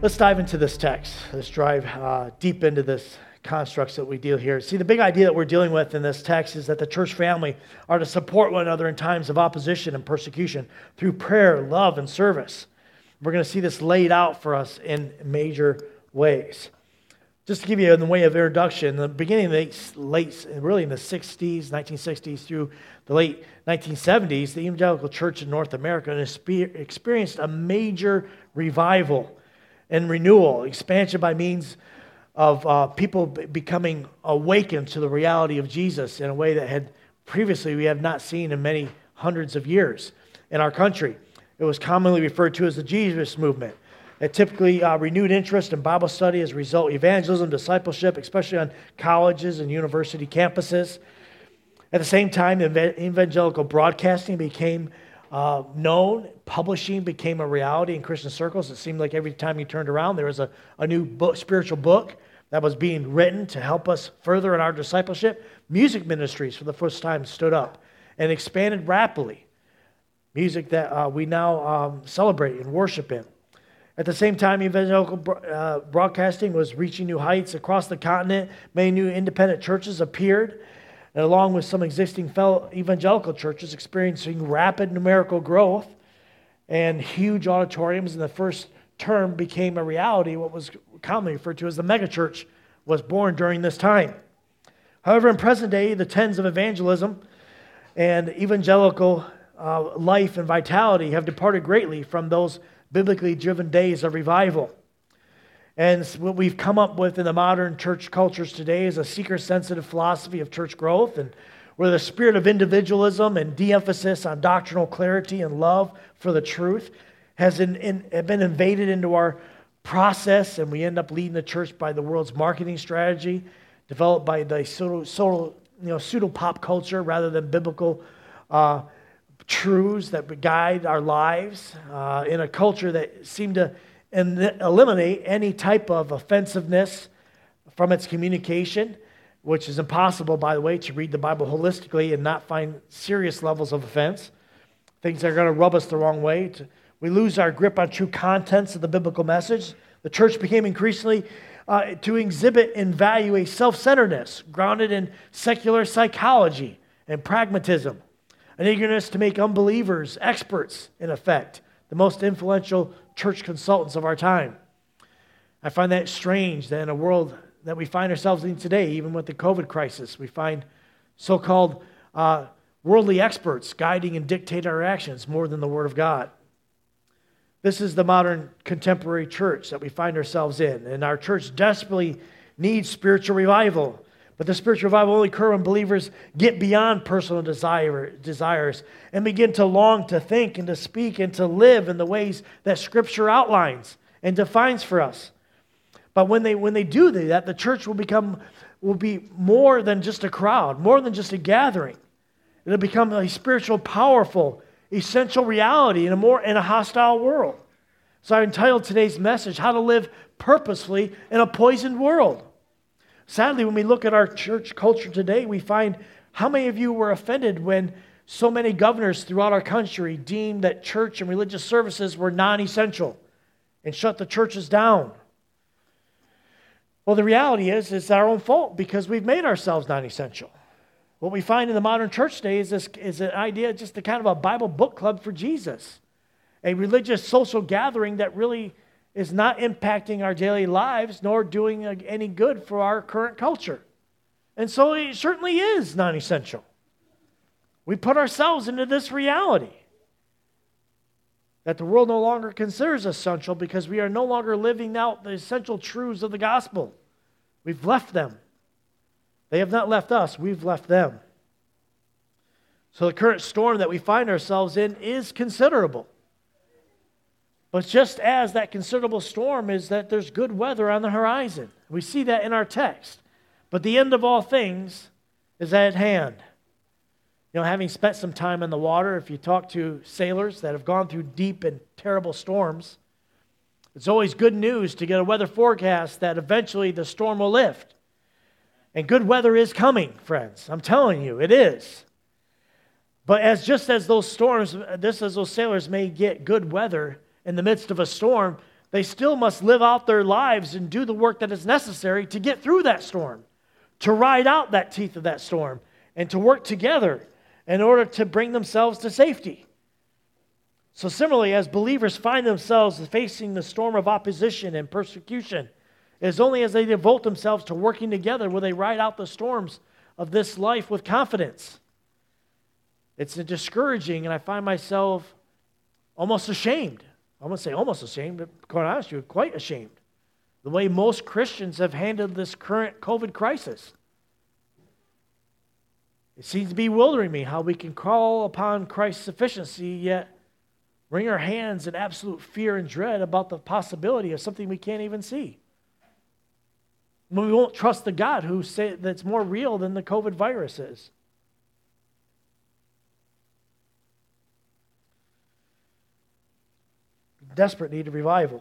Let's dive into this text. Let's drive deep into this constructs that we deal here. See, the big idea that we're dealing with in this text is that the church family are to support one another in times of opposition and persecution through prayer, love, and service. We're going to see this laid out for us in major ways. Just to give you in the way of introduction, the beginning of really in the 60s, 1960s through the late 1970s, the evangelical church in North America experienced a major revival and renewal, expansion by means of people becoming awakened to the reality of Jesus in a way that had previously we have not seen in many hundreds of years in our country. It was commonly referred to as the Jesus movement. It typically renewed interest in Bible study as a result of evangelism, discipleship, especially on colleges and university campuses. At the same time, evangelical broadcasting became known. Publishing became a reality in Christian circles. It seemed like every time you turned around, there was a new book, spiritual book that was being written to help us further in our discipleship. Music ministries, for the first time, stood up and expanded rapidly. Music that we now celebrate and worship in. At the same time, evangelical broadcasting was reaching new heights across the continent. Many new independent churches appeared, and along with some existing fellow evangelical churches experiencing rapid numerical growth and huge auditoriums in the first term became a reality. What was commonly referred to as the megachurch was born during this time. However, in present day, the trends of evangelism and evangelical life and vitality have departed greatly from those biblically driven days of revival. And what we've come up with in the modern church cultures today is a seeker-sensitive philosophy of church growth, and where the spirit of individualism and de-emphasis on doctrinal clarity and love for the truth has been invaded into our process, and we end up leading the church by the world's marketing strategy developed by the pseudo-pop culture rather than biblical truths that guide our lives in a culture that seemed to eliminate any type of offensiveness from its communication, which is impossible, by the way, to read the Bible holistically and not find serious levels of offense, things that are going to rub us the wrong way. We lose our grip on true contents of the biblical message. The church became increasingly to exhibit and value a self-centeredness grounded in secular psychology and pragmatism, an eagerness to make unbelievers experts, in effect, the most influential church consultants of our time. I find that strange that in a world that we find ourselves in today, even with the COVID crisis, we find so-called worldly experts guiding and dictate our actions more than the Word of God. This is the modern contemporary church that we find ourselves in, and our church desperately needs spiritual revival. But the spiritual revival only occurs when believers get beyond personal desires and begin to long to think and to speak and to live in the ways that Scripture outlines and defines for us. But when they do that, the church will be more than just a crowd, more than just a gathering. It'll become a spiritual, powerful, essential reality in a hostile world. So I entitled today's message, How to Live Purposefully in a Poisoned World. Sadly, when we look at our church culture today, we find how many of you were offended when so many governors throughout our country deemed that church and religious services were non-essential and shut the churches down. Well, the reality is it's our own fault because we've made ourselves non-essential. What we find in the modern church today is an idea, just a kind of a Bible book club for Jesus, a religious social gathering that really is not impacting our daily lives nor doing any good for our current culture. And so it certainly is non-essential. We put ourselves into this reality that the world no longer considers essential because we are no longer living out the essential truths of the gospel. We've left them. They have not left us, we've left them. So the current storm that we find ourselves in is considerable. But just as that considerable storm is that there's good weather on the horizon. We see that in our text. But the end of all things is at hand. You know, having spent some time in the water, if you talk to sailors that have gone through deep and terrible storms, it's always good news to get a weather forecast that eventually the storm will lift. And good weather is coming, friends. I'm telling you, it is. But just as those sailors may get good weather in the midst of a storm, They still must live out their lives and do the work that is necessary to get through that storm, to ride out that teeth of that storm, and to work together in order to bring themselves to safety. So similarly, as believers find themselves facing the storm of opposition and persecution, it is only as they devote themselves to working together will they ride out the storms of this life with confidence. It's discouraging, and I find myself almost ashamed. I'm going to say almost ashamed, but quite honest with you, quite ashamed. The way most Christians have handled this current COVID crisis. It seems to be bewildering me how we can call upon Christ's sufficiency, yet wring our hands in absolute fear and dread about the possibility of something we can't even see. When we won't trust the God who say that's more real than the COVID virus is. Desperate need of revival.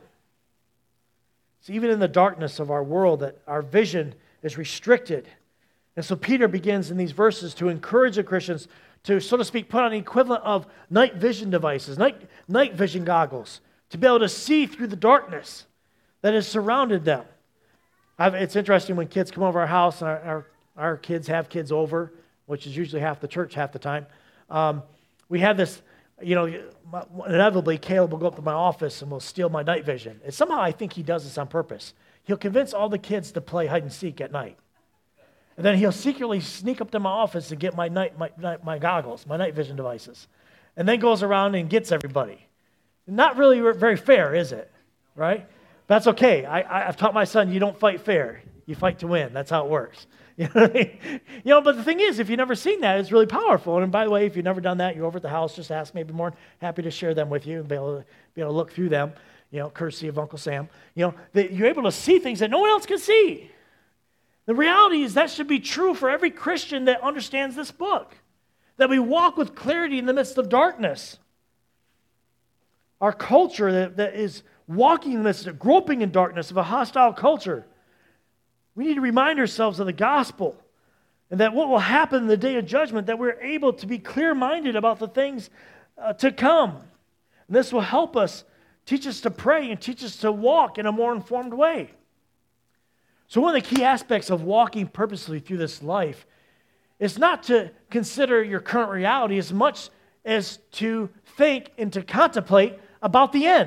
It's even in the darkness of our world that our vision is restricted. And so Peter begins in these verses to encourage the Christians to, so to speak, put on the equivalent of night vision devices, night vision goggles, to be able to see through the darkness that has surrounded them. It's interesting when kids come over our house, and our kids have kids over, which is usually half the church half the time. We have this, inevitably Caleb will go up to my office and will steal my night vision. And somehow I think he does this on purpose. He'll convince all the kids to play hide and seek at night. And then he'll secretly sneak up to my office and get my goggles, my night vision devices. And then goes around and gets everybody. Not really very fair, is it? Right? That's okay. I've taught my son, you don't fight fair. You fight to win. That's how it works. You know what I mean? But the thing is, if you've never seen that, it's really powerful. And by the way, if you've never done that, you're over at the house, just ask me. I'd be more happy to share them with you and be able to look through them, courtesy of Uncle Sam. That you're able to see things that no one else can see. The reality is that should be true for every Christian that understands this book. That we walk with clarity in the midst of darkness. Our culture that is walking in the midst of groping in darkness of a hostile culture. We need to remind ourselves of the gospel and that what will happen in the day of judgment, that we're able to be clear-minded about the things to come. And this will help us, teach us to pray and teach us to walk in a more informed way. So one of the key aspects of walking purposely through this life is not to consider your current reality as much as to think and to contemplate about the end.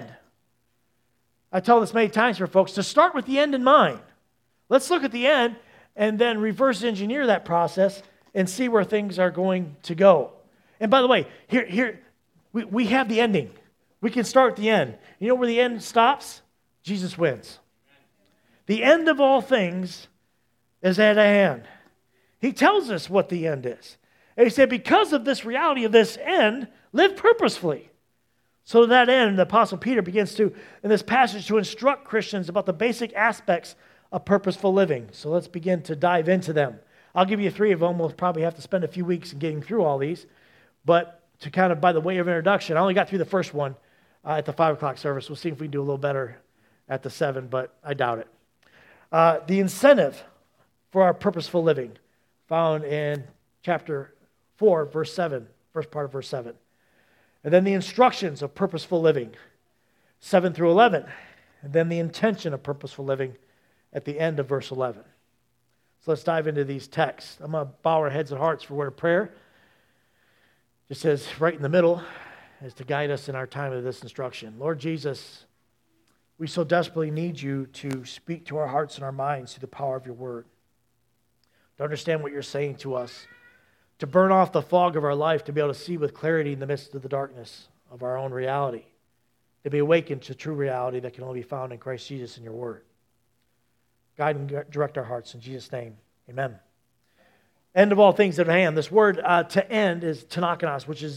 I tell this many times for folks, to start with the end in mind. Let's look at the end and then reverse engineer that process and see where things are going to go. And by the way, here we have the ending. We can start at the end. You know where the end stops? Jesus wins. The end of all things is at hand. He tells us what the end is. And he said, because of this reality of this end, live purposefully. So to that end, the Apostle Peter begins to, in this passage, to instruct Christians about the basic aspects of purposeful living. So let's begin to dive into them. I'll give you 3 of them. We'll probably have to spend a few weeks in getting through all these. But to kind of, by the way of introduction, I only got through the first one at the 5 o'clock service. We'll see if we can do a little better at the 7, but I doubt it. The incentive for our purposeful living, found in chapter 4, verse 7, first part of verse 7. And then the instructions of purposeful living, 7 through 11. And then the intention of purposeful living at the end of verse 11. So let's dive into these texts. I'm going to bow our heads and hearts for a word of prayer. Just says right in the middle is to guide us in our time of this instruction. Lord Jesus, we so desperately need you to speak to our hearts and our minds through the power of your word. To understand what you're saying to us. To burn off the fog of our life, to be able to see with clarity in the midst of the darkness of our own reality. To be awakened to true reality that can only be found in Christ Jesus and your word. Guide and direct our hearts in Jesus' name. Amen. End of all things at hand. This word to end is tenakenos, which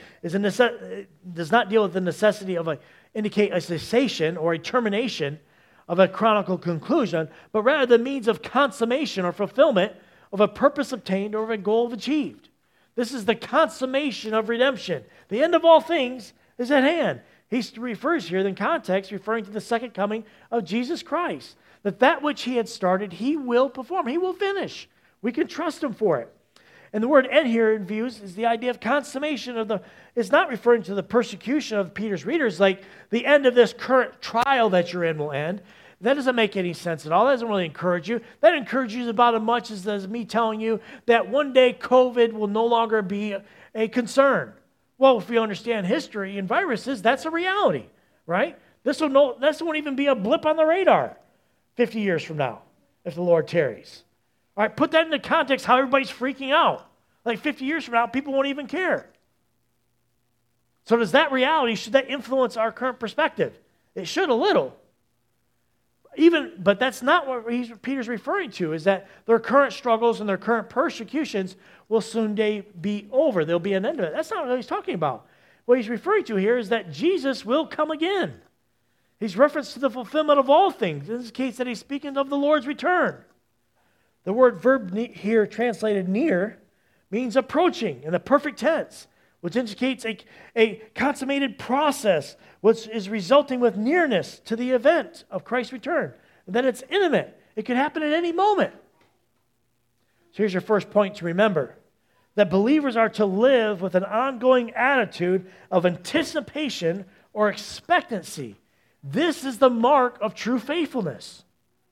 does not deal with the necessity of indicate a cessation or a termination of a chronicle conclusion, but rather the means of consummation or fulfillment of a purpose obtained or of a goal achieved. This is the consummation of redemption. The end of all things is at hand. He refers here in context, referring to the second coming of Jesus Christ. That which he had started, he will perform. He will finish. We can trust him for it. And the word end here in views is the idea of consummation of it's not referring to the persecution of Peter's readers, like the end of this current trial that you're in will end. That doesn't make any sense at all. That doesn't really encourage you. That encourages you about as much as me telling you that one day COVID will no longer be a concern. Well, if we understand history and viruses, that's a reality, right? This won't even be a blip on the radar 50 years from now, if the Lord tarries. All right, put that into context how everybody's freaking out. Like 50 years from now, people won't even care. So does that reality, should that influence our current perspective? It should a little. But that's not what Peter's referring to, is that their current struggles and their current persecutions will soon be over. There'll be an end of it. That's not what he's talking about. What he's referring to here is that Jesus will come again. He's referenced to the fulfillment of all things. In this case, that he's speaking of the Lord's return. The word verb here translated near means approaching in the perfect tense, which indicates a consummated process, which is resulting with nearness to the event of Christ's return. And that it's imminent. It could happen at any moment. So here's your first point to remember. That believers are to live with an ongoing attitude of anticipation or expectancy. This is the mark of true faithfulness.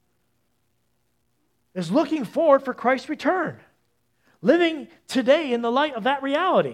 Is looking forward for Christ's return. Living today in the light of that reality.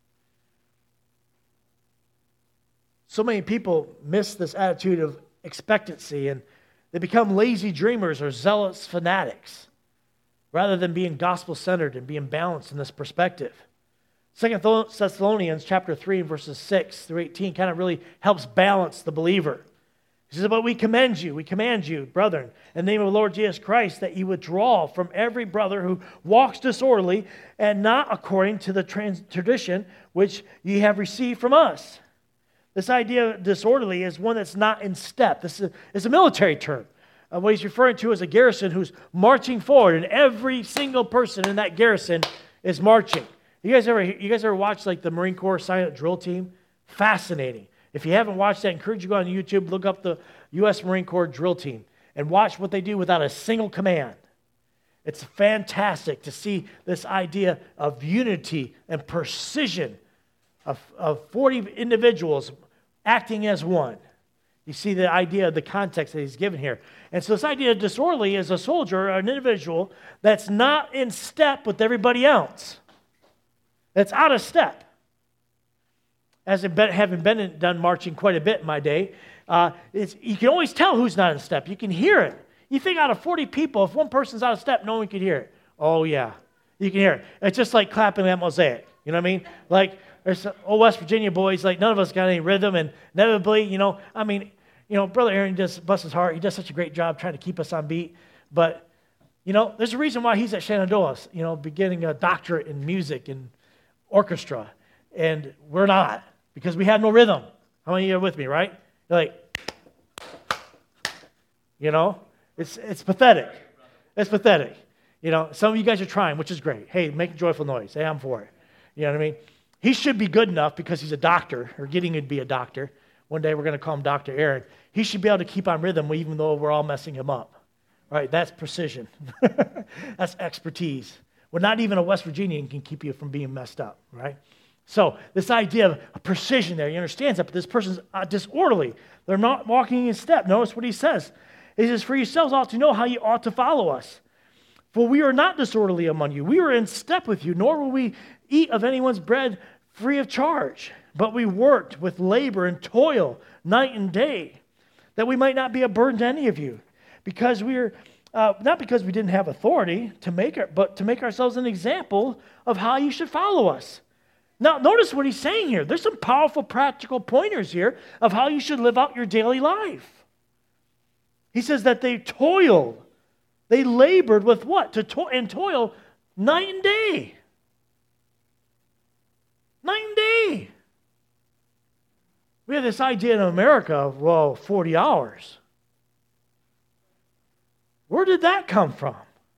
So many people miss this attitude of expectancy and they become lazy dreamers or zealous fanatics rather than being gospel-centered and being balanced in this perspective. 2 Thessalonians chapter 3, verses 6 through 18 kind of really helps balance the believer. He says, but we command you, brethren, in the name of the Lord Jesus Christ, that you withdraw from every brother who walks disorderly and not according to the tradition which ye have received from us. This idea of disorderly is one that's not in step. This is a military term. What he's referring to is a garrison who's marching forward, and every single person in that garrison is marching. You guys ever watch like the Marine Corps Silent Drill Team? Fascinating. If you haven't watched that, I encourage you to go on YouTube, look up the U.S. Marine Corps Drill Team, and watch what they do without a single command. It's fantastic to see this idea of unity and precision of 40 individuals acting as one. You see the idea of the context that he's given here. And so this idea of disorderly is a soldier, an individual that's not in step with everybody else. That's out of step. Having been done marching quite a bit in my day, you can always tell who's not in step. You can hear it. You think out of 40 people, if one person's out of step, no one can hear it. Oh, yeah. You can hear it. It's just like clapping that mosaic. You know what I mean? Like, there's some old West Virginia boys, like none of us got any rhythm, and inevitably, Brother Aaron just busts his heart. He does such a great job trying to keep us on beat. But, there's a reason why he's at Shenandoah, beginning a doctorate in music and orchestra, and we're not, because we have no rhythm. How many of you are with me, right? You're like, it's pathetic. It's pathetic. Some of you guys are trying, which is great. Hey, make a joyful noise. Hey, I'm for it. You know what I mean? He should be good enough because he's a doctor, or getting to be a doctor. One day we're going to call him Dr. Aaron. He should be able to keep on rhythm even though we're all messing him up. Right? That's precision. That's expertise. Well, not even a West Virginian can keep you from being messed up, right? So this idea of precision there, he understands that, but this person's disorderly. They're not walking in step. Notice what he says. He says, for yourselves ought to know how you ought to follow us. For we are not disorderly among you. We are in step with you, nor will we eat of anyone's bread free of charge. But we worked with labor and toil night and day, that we might not be a burden to any of you, because not because we didn't have authority but to make ourselves an example of how you should follow us. Now, notice what he's saying here. There's some powerful practical pointers here of how you should live out your daily life. He says that they toiled. They labored with what? Toil night and day. Night and day. We have this idea in America of, 40 hours. Where did that come from?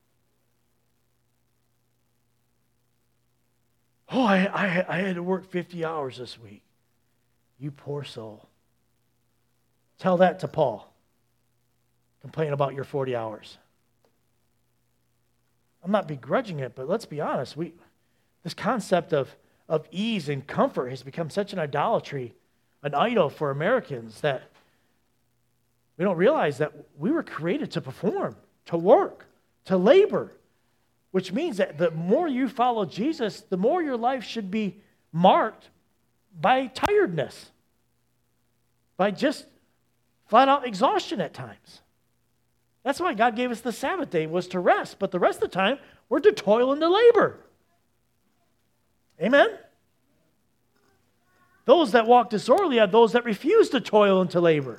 Oh, I had to work 50 hours this week. You poor soul. Tell that to Paul. Complain about your 40 hours. I'm not begrudging it, but let's be honest. This concept of ease and comfort has become such an idolatry, an idol for Americans, that we don't realize that we were created to perform, to work, to labor, which means that the more you follow Jesus, the more your life should be marked by tiredness, by just flat out exhaustion at times. That's why God gave us the Sabbath day, was to rest, but the rest of the time, we're to toil and to labor. Amen? Those that walk disorderly are those that refuse to toil and to labor.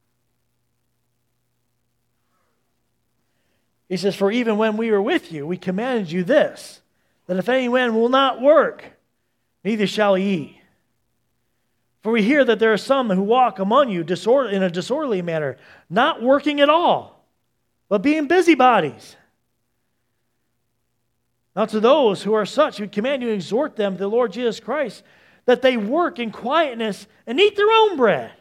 He says, for even when we were with you, we commanded you this, that if anyone will not work, neither shall he eat. For we hear that there are some who walk among you in a disorderly manner, not working at all, but being busybodies. Now to those who are such, we command you to exhort them to the Lord Jesus Christ, that they work in quietness and eat their own bread.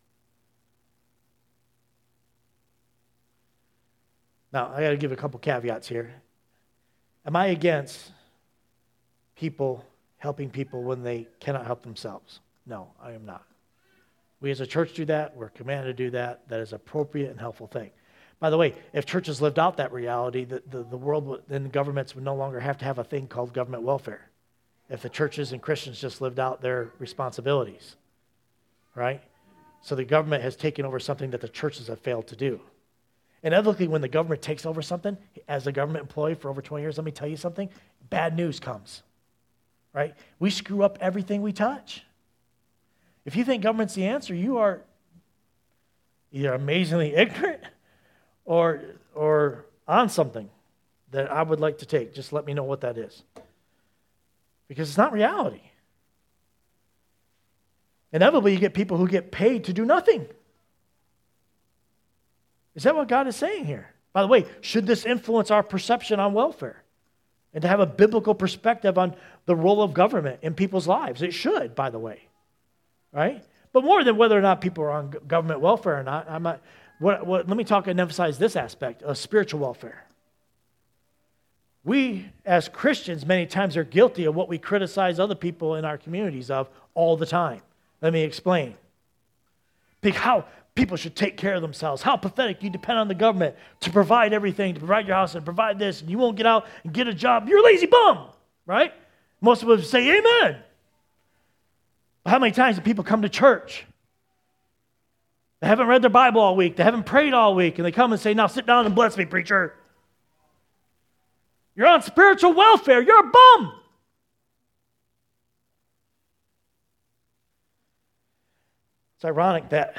Now, I got to give a couple caveats here. Am I against people helping people when they cannot help themselves? No, I am not. We as a church do that. We're commanded to do that. That is an appropriate and helpful thing. By the way, if churches lived out that reality, the world and governments would no longer have to have a thing called government welfare. If the churches and Christians just lived out their responsibilities, right? So the government has taken over something that the churches have failed to do. Inevitably, when the government takes over something, as a government employee for over 20 years, let me tell you something, bad news comes, right? We screw up everything we touch. If you think government's the answer, you are either amazingly ignorant or on something that I would like to take. Just let me know what that is. Because it's not reality. Inevitably, you get people who get paid to do nothing. Is that what God is saying here? By the way, should this influence our perception on welfare? And to have a biblical perspective on the role of government in people's lives? It should, by the way. Right? But more than whether or not people are on government welfare or not, let me talk and emphasize this aspect of spiritual welfare. We, as Christians, many times are guilty of what we criticize other people in our communities of all the time. Let me explain. How people should take care of themselves. How pathetic you depend on the government to provide everything, to provide your house and provide this, and you won't get out and get a job. You're a lazy bum, right? Most of us say amen. How many times do people come to church? They haven't read their Bible all week. They haven't prayed all week. And they come and say, now sit down and bless me, preacher. You're on spiritual welfare. You're a bum. It's ironic that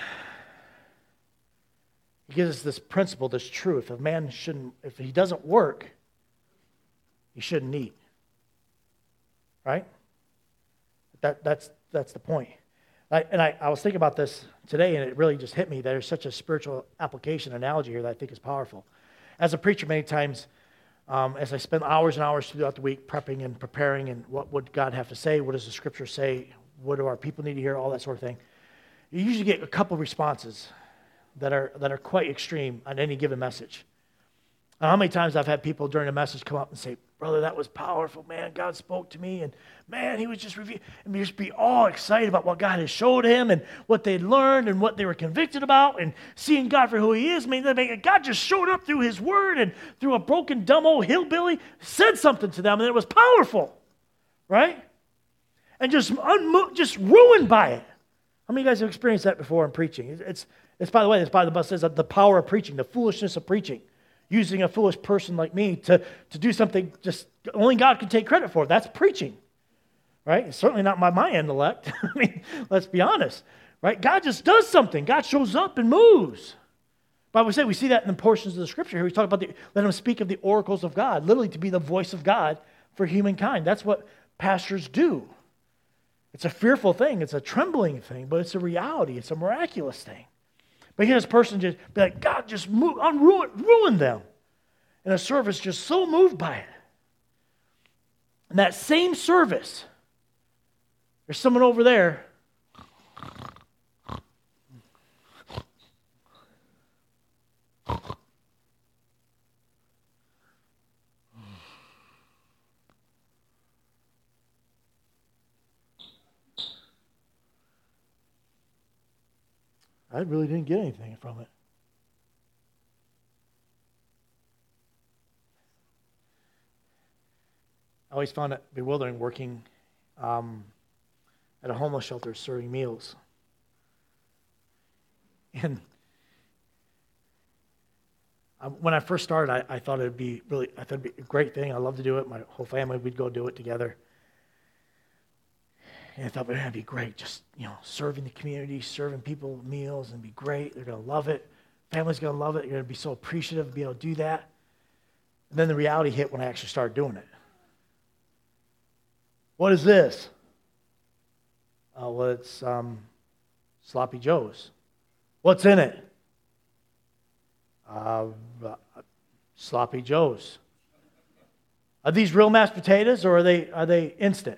he gives us this principle, this truth. If he doesn't work, he shouldn't eat. Right? That's the point. I was thinking about this today, and it really just hit me that there's such a spiritual application analogy here that I think is powerful. As a preacher, many times, as I spend hours and hours throughout the week prepping and preparing, and what would God have to say? What does the Scripture say? What do our people need to hear? All that sort of thing. You usually get a couple responses that are quite extreme on any given message. And how many times I've had people during a message come up and say, brother, that was powerful, man. God spoke to me, and man, he was just and just be all excited about what God has showed him and what they'd learned and what they were convicted about and seeing God for who he is. God just showed up through his word and through a broken, dumb old hillbilly, said something to them, and it was powerful, right? And just ruined by it. How many of you guys have experienced that before in preaching? It's by the way, the Bible says that the power of preaching, the foolishness of preaching. Using a foolish person like me to do something just only God can take credit for. That's preaching, right? It's certainly not my intellect. I mean, let's be honest, right? God just does something. God shows up and moves. But we see that in the portions of the Scripture here. We talk about let him speak of the oracles of God, literally to be the voice of God for humankind. That's what pastors do. It's a fearful thing. It's a trembling thing, but it's a reality. It's a miraculous thing. But here this person just be like, God just ruined them. And a service just so moved by it. And that same service, there's someone over there I really didn't get anything from it. I always found it bewildering working at a homeless shelter serving meals. And when I first started, I thought it'd be a great thing. I love to do it. My whole family, we'd go do it together. And I thought, man, it'd be great, just, serving the community, serving people meals, and be great. They're going to love it. Family's going to love it. You're going to be so appreciative to be able to do that. And then the reality hit when I actually started doing it. What is this? Well, it's Sloppy Joe's. What's in it? Sloppy Joe's. Are these real mashed potatoes or are they instant?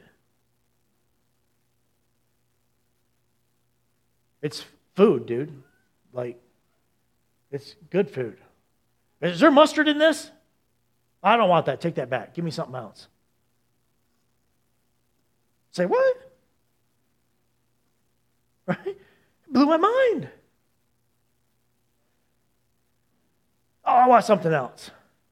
It's food, dude. Like, it's good food. Is there mustard in this? I don't want that. Take that back. Give me something else. Say, what? Right? It blew my mind. Oh, I want something else.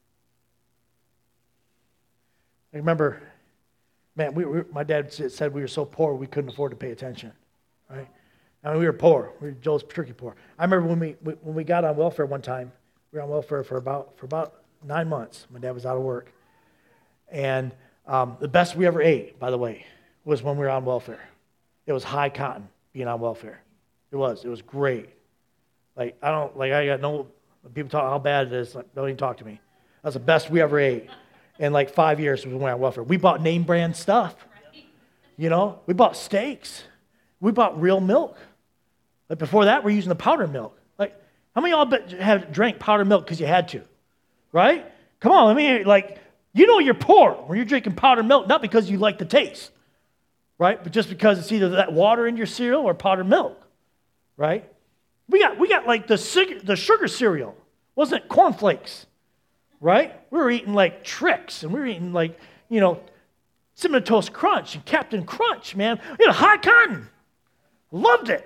I remember, man, my dad said we were so poor we couldn't afford to pay attention, right? I mean, we were poor. We were Joel's turkey poor. I remember when we got on welfare one time. We were on welfare for about 9 months. My dad was out of work, and the best we ever ate, by the way, was when we were on welfare. It was high cotton being on welfare. It was great. I got no. People talk how bad it is. Don't even talk to me. That's the best we ever ate. In 5 years, we went on welfare. We bought name brand stuff. We bought steaks. We bought real milk. Before that, we're using the powdered milk. How many of y'all have drank powdered milk because you had to? Right? Come on, you're poor when you're drinking powdered milk, not because you like the taste, right? But just because it's either that water in your cereal or powdered milk, right? We got the sugar cereal. Wasn't it cornflakes, right? We were eating Trix, and we were eating Cinnamon Toast Crunch and Captain Crunch, man. We had high cotton. Loved it.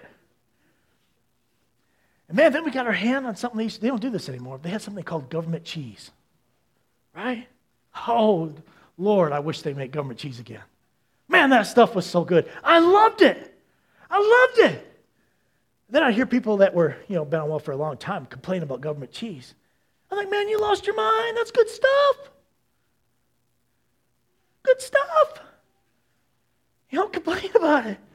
And man, then we got our hand on something they don't do this anymore. They had something called government cheese, right? Oh, Lord, I wish they make government cheese again. Man, that stuff was so good. I loved it. Then I hear people that were, been on welfare for a long time complain about government cheese. I'm like, man, you lost your mind. That's good stuff. Good stuff. You don't complain about it.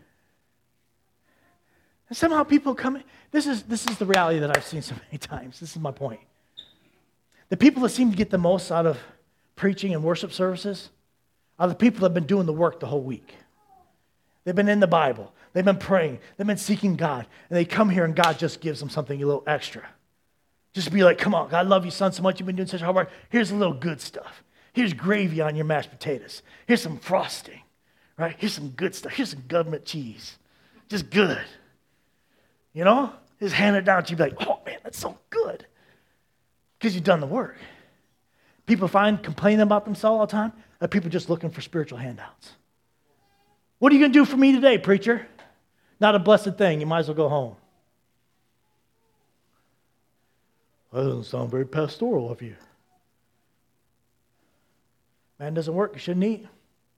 And somehow people come in. This is the reality that I've seen so many times. This is my point. The people that seem to get the most out of preaching and worship services are the people that have been doing the work the whole week. They've been in the Bible. They've been praying. They've been seeking God. And they come here and God just gives them something a little extra. Just be like, come on, God, I love you, son, so much. You've been doing such hard work. Here's a little good stuff. Here's gravy on your mashed potatoes. Here's some frosting, right? Here's some good stuff. Here's some government cheese. Just good. Just hand it down to you, be like, oh, man, that's so good. Because you've done the work. People complaining about themselves all the time, are people just looking for spiritual handouts. What are you going to do for me today, preacher? Not a blessed thing. You might as well go home. That doesn't sound very pastoral of you. Man doesn't work, you shouldn't eat.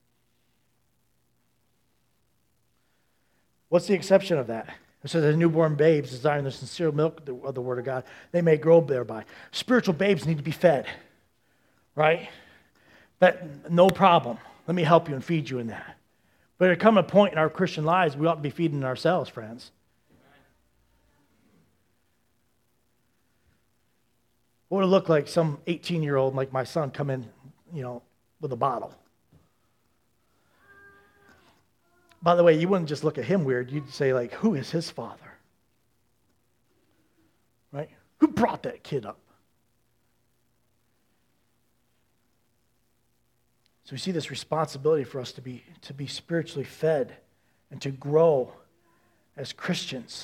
What's the exception of that? It says the newborn babes desiring the sincere milk of the Word of God, they may grow thereby. Spiritual babes need to be fed, right? That no problem. Let me help you and feed you in that. But there comes a point in our Christian lives we ought to be feeding ourselves, friends. What would it look like some 18-year-old like my son come in, with a bottle? By the way, you wouldn't just look at him weird. You'd say, who is his father? Right? Who brought that kid up? So we see this responsibility for us to be spiritually fed and to grow as Christians.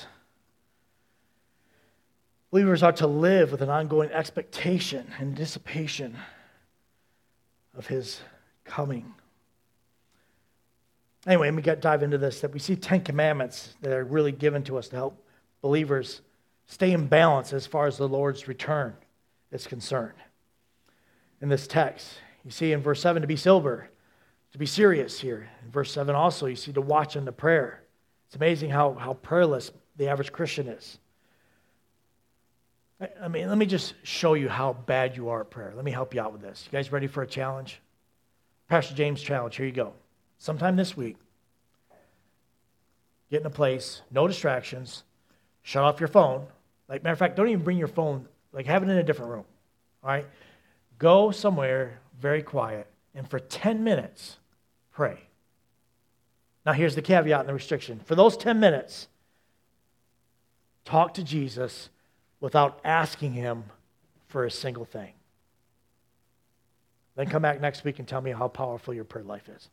Believers are to live with an ongoing expectation and anticipation of his coming. Anyway, we got to dive into this, that we see 10 commandments that are really given to us to help believers Stay in balance as far as the Lord's return is concerned. In this text, you see in verse 7 to be sober, to be serious here. In verse 7 also, you see to watch unto prayer. It's amazing how prayerless the average Christian is. I mean, let me just show you how bad you are at prayer. Let me help you out with this. You guys ready for a challenge? Pastor James' challenge. Here you go. Sometime this week, get in a place, no distractions, shut off your phone. Like, matter of fact, don't even bring your phone. Like, have it in a different room. All right? Go somewhere very quiet, and for 10 minutes, pray. Now, here's the caveat and the restriction. For those 10 minutes, talk to Jesus without asking him for a single thing. Then come back next week and tell me how powerful your prayer life is.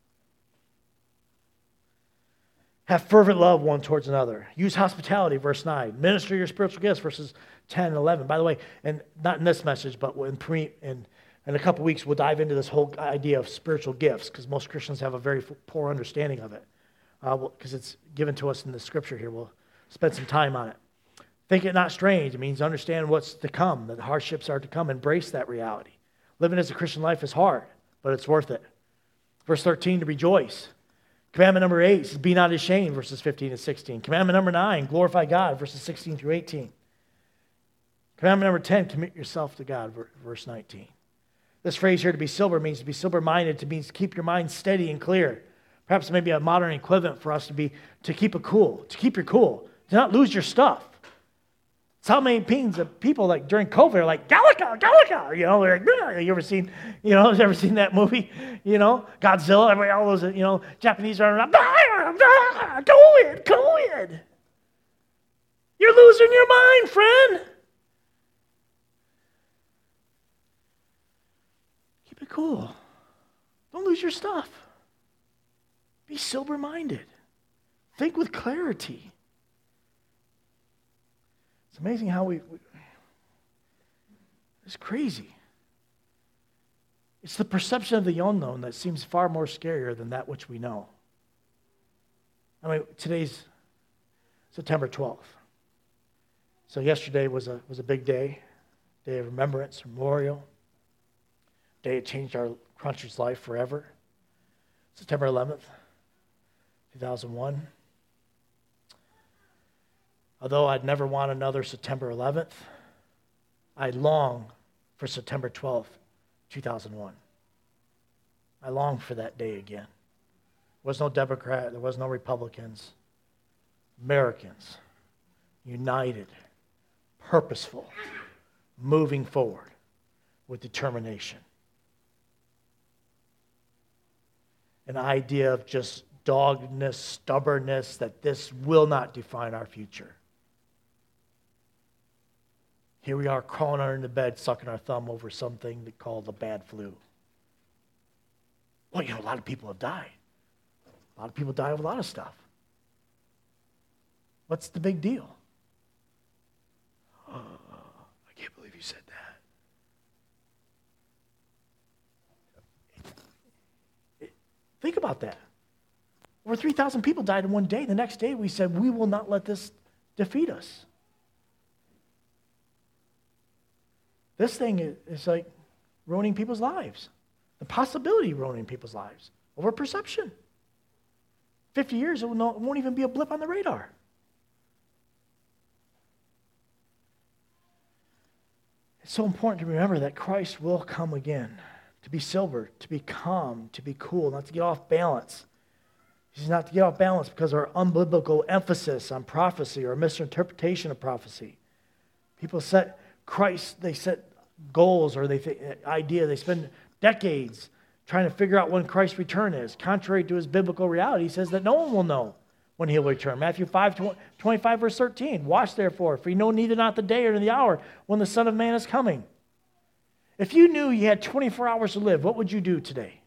Have fervent love one towards another. Use hospitality, verse 9. Minister your spiritual gifts, verses 10 and 11. By the way, and not in this message, but in a couple weeks, we'll dive into this whole idea of spiritual gifts, because most Christians have a very poor understanding of it, because it's given to us in the scripture here. We'll spend some time on it. Think it not strange. It means understand what's to come, that the hardships are to come. Embrace that reality. Living as a Christian life is hard, but it's worth it. Verse 13, to rejoice. Commandment number 8 says, be not ashamed, verses 15 and 16. Commandment number 9, glorify God, verses 16 through 18. Commandment number 10, commit yourself to God, verse 19. This phrase here, to be sober, means to be sober-minded, to means keep your mind steady and clear. Perhaps maybe a modern equivalent for us to keep it cool, to keep your cool, to not lose your stuff. It's how many people like during COVID are like, Gallica, Gallica, they're like, you ever seen that movie? Godzilla, all those, Japanese are around, COVID. You're losing your mind, friend. Keep it cool. Don't lose your stuff. Be sober-minded. Think with clarity. It's amazing how it's crazy. It's the perception of the unknown that seems far more scarier than that which we know. I mean, today's September 12th. So yesterday was a big day of remembrance, memorial, day that changed our country's life forever. September 11th, 2001. Although I'd never want another September 11th, I long for September 12th, 2001. I long for that day again. There was no Democrat, there was no Republicans. Americans, united, purposeful, moving forward with determination. An idea of just doggedness, stubbornness, that this will not define our future. Here we are crawling under the bed, sucking our thumb over something called the bad flu. Well, a lot of people have died. A lot of people die of a lot of stuff. What's the big deal? Oh, I can't believe you said that. Think about that. Over 3,000 people died in one day. The next day we said, we will not let this defeat us. This thing is like ruining people's lives. The possibility of ruining people's lives over perception. 50 years, it won't even be a blip on the radar. It's so important to remember that Christ will come again. To be sober, to be calm, to be cool, not to get off balance. He's not to get off balance because of our unbiblical emphasis on prophecy or misinterpretation of prophecy. People set goals or they spend decades trying to figure out when Christ's return is. Contrary to his biblical reality, he says that no one will know when he'll return. Matthew 5:25, verse 13. Watch therefore, for you know neither not the day or the hour when the Son of Man is coming. If you knew you had 24 hours to live, what would you do today?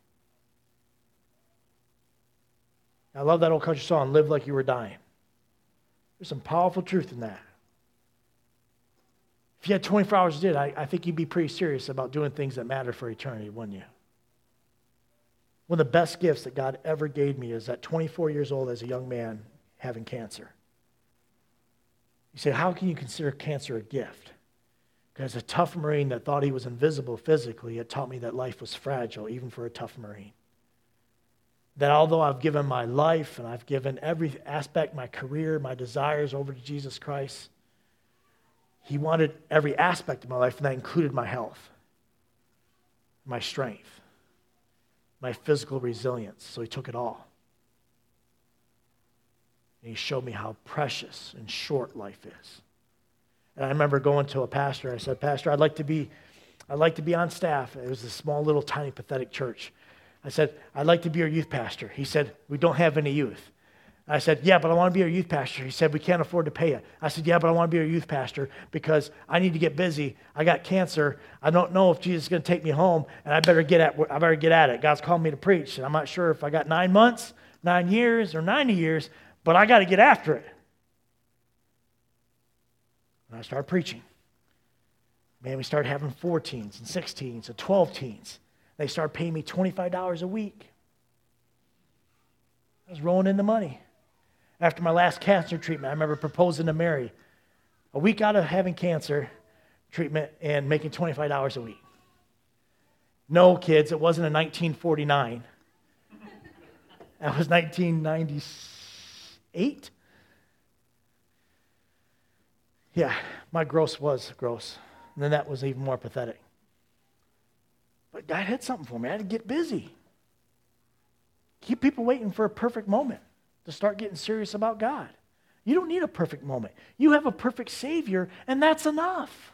I love that old country song, Live Like You Were Dying. There's some powerful truth in that. If you had 24 hours to do it, I think you'd be pretty serious about doing things that matter for eternity, wouldn't you? One of the best gifts that God ever gave me is at 24 years old as a young man having cancer. You say, how can you consider cancer a gift? Because a tough Marine that thought he was invisible physically, it taught me that life was fragile, even for a tough Marine. That although I've given my life and I've given every aspect, my career, my desires over to Jesus Christ, he wanted every aspect of my life, and that included my health, my strength, my physical resilience. So he took it all. And he showed me how precious and short life is. And I remember going to a pastor. I said, Pastor, I'd like to be on staff. It was a small, little, tiny, pathetic church. I said, I'd like to be your youth pastor. He said, we don't have any youth. I said, yeah, but I want to be your youth pastor. He said, we can't afford to pay you. I said, yeah, but I want to be your youth pastor because I need to get busy. I got cancer. I don't know if Jesus is going to take me home, and I better get at it. God's called me to preach, and I'm not sure if I got 9 months, 9 years, or 90 years, but I got to get after it. And I started preaching. Man, we started having 4 teens and 6 teens and 12 teens. They started paying me $25 a week. I was rolling in the money. After my last cancer treatment, I remember proposing to Mary a week out of having cancer treatment and making $25 a week. No, kids, it wasn't in 1949. That was 1998. Yeah, my gross was gross. And then that was even more pathetic. But God had something for me. I had to get busy. Keep people waiting for a perfect moment to start getting serious about God. You don't need a perfect moment. You have a perfect Savior, and that's enough.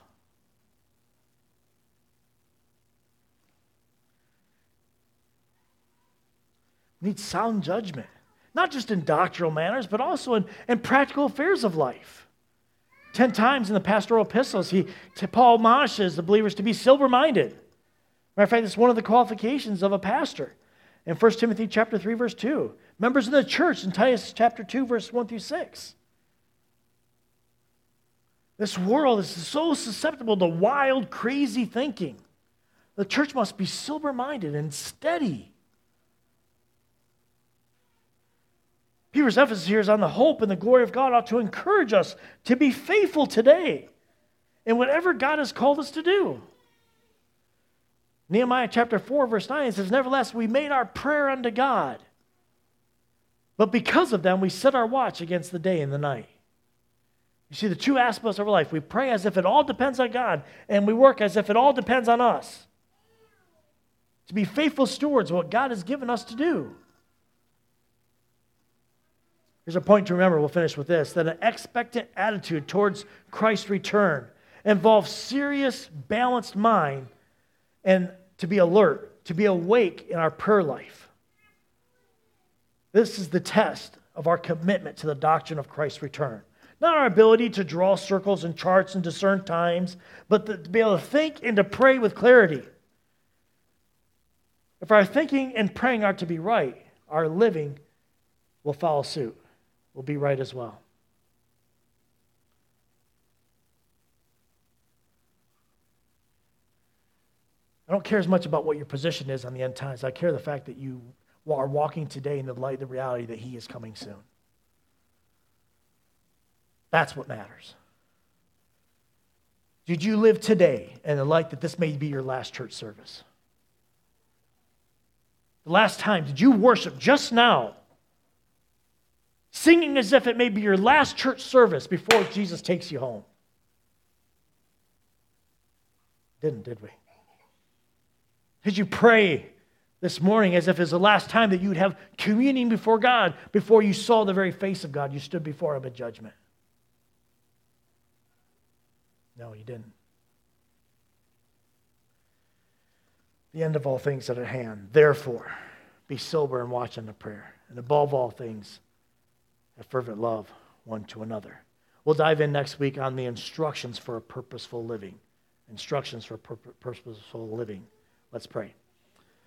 We need sound judgment, not just in doctrinal matters, but also in practical affairs of life. 10 times in the pastoral epistles, Paul admonishes the believers to be sober-minded. Matter of fact, it's one of the qualifications of a pastor. In 1 Timothy chapter 3, verse 2. Members of the church in Titus chapter 2, verse 1 through 6. This world is so susceptible to wild, crazy thinking. The church must be sober-minded and steady. Peter's emphasis here is on the hope and the glory of God ought to encourage us to be faithful today in whatever God has called us to do. Nehemiah chapter 4, verse 9 says, nevertheless, we made our prayer unto God. But because of them, we set our watch against the day and the night. You see, the two aspects of our life, we pray as if it all depends on God, and we work as if it all depends on us. To be faithful stewards of what God has given us to do. Here's a point to remember, we'll finish with this, that an expectant attitude towards Christ's return involves serious, balanced mind and to be alert, to be awake in our prayer life. This is the test of our commitment to the doctrine of Christ's return. Not our ability to draw circles and charts and discern times, but to be able to think and to pray with clarity. If our thinking and praying are to be right, our living will follow suit, will be right as well. I don't care as much about what your position is on the end times. I care the fact that you are walking today in the light of the reality that He is coming soon. That's what matters. Did you live today in the light that this may be your last church service? The last time, did you worship just now, singing as if it may be your last church service before Jesus takes you home? Didn't, did we? Did you pray this morning as if it's the last time that you would have communion before God before you saw the very face of God? You stood before Him in judgment. No, you didn't. The end of all things at hand. Therefore, be sober and watch unto prayer. And above all things, have fervent love one to another. We'll dive in next week on the instructions for a purposeful living. Instructions for purposeful living. Let's pray.